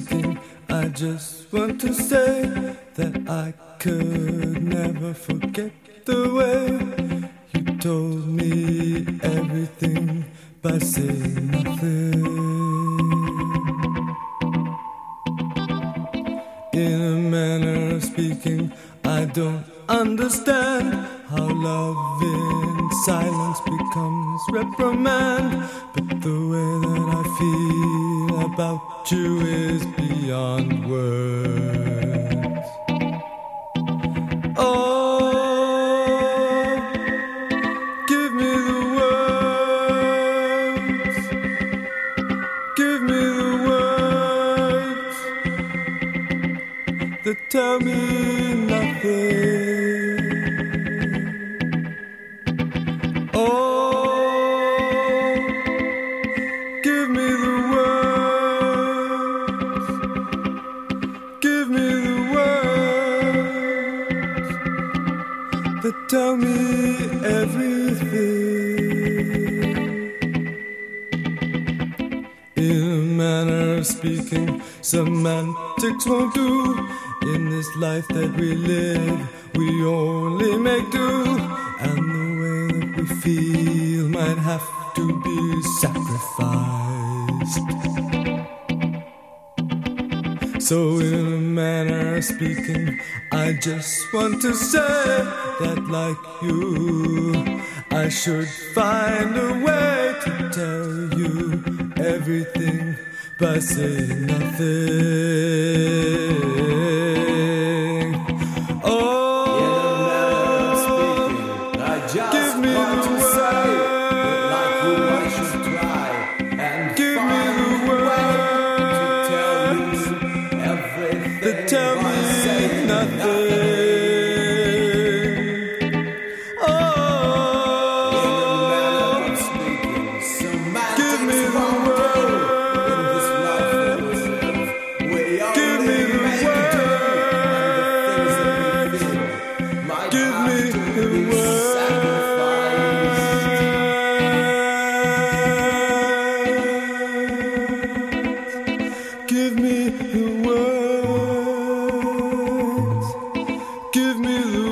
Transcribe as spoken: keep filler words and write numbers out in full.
speaking, I just want to say that I could never forget the way you told me everything by saying nothing. In a manner of speaking, I don't understand how love in silence becomes reprimand. But the way that I feel about you is beyond words. Oh, give me the words. Give me the words that tell me nothing. Tell me everything. In a manner of speaking, semantics won't do. In this life that we live, we only make do. And the way that we feel might have to be sacrificed. So in a manner of speaking, I just want to say that like you, I should find a way to tell you everything by saying nothing. Oh, in a manner of speaking, I just give me want to word. Say that like you, I should try and give find me the word to tell you everything. To tell me nothing. Give me the